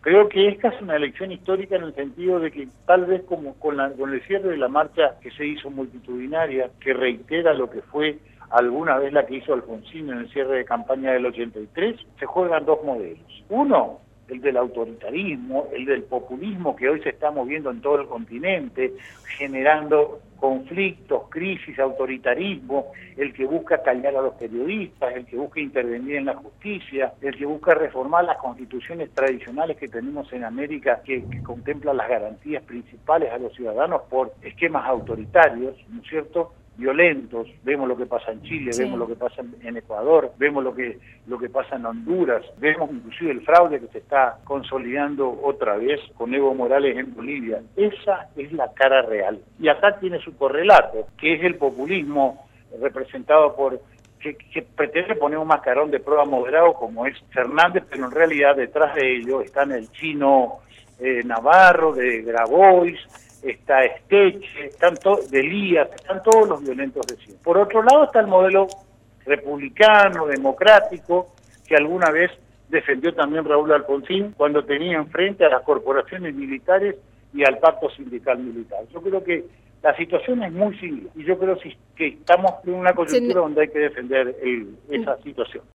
Creo que esta es una elección histórica en el sentido de que tal vez como con el cierre de la marcha que se hizo multitudinaria, que reitera lo que fue alguna vez la que hizo Alfonsín en el cierre de campaña del 83, se juegan dos modelos. Uno, el del autoritarismo, el del populismo que hoy se está moviendo en todo el continente, generando conflictos, crisis, autoritarismo, el que busca callar a los periodistas, el que busca intervenir en la justicia, el que busca reformar las constituciones tradicionales que tenemos en América, que contemplan las garantías principales a los ciudadanos por esquemas autoritarios, ¿no es cierto?, violentos. Vemos lo que pasa en Chile, sí. Vemos lo que pasa en Ecuador, vemos lo que pasa en Honduras, vemos inclusive el fraude que se está consolidando otra vez con Evo Morales en Bolivia. Esa es la cara real. Y acá tiene su correlato, que es el populismo representado por que pretende poner un mascarón de prueba moderado como es Fernández, pero en realidad detrás de ello están el chino Navarro de Grabois, está Esteche, de Elías, están todos los violentos de siempre. Por otro lado está el modelo republicano, democrático, que alguna vez defendió también Raúl Alfonsín cuando tenía enfrente a las corporaciones militares y al pacto sindical militar. Yo creo que la situación es muy similar y yo creo que estamos en una coyuntura donde hay que defender esa situación.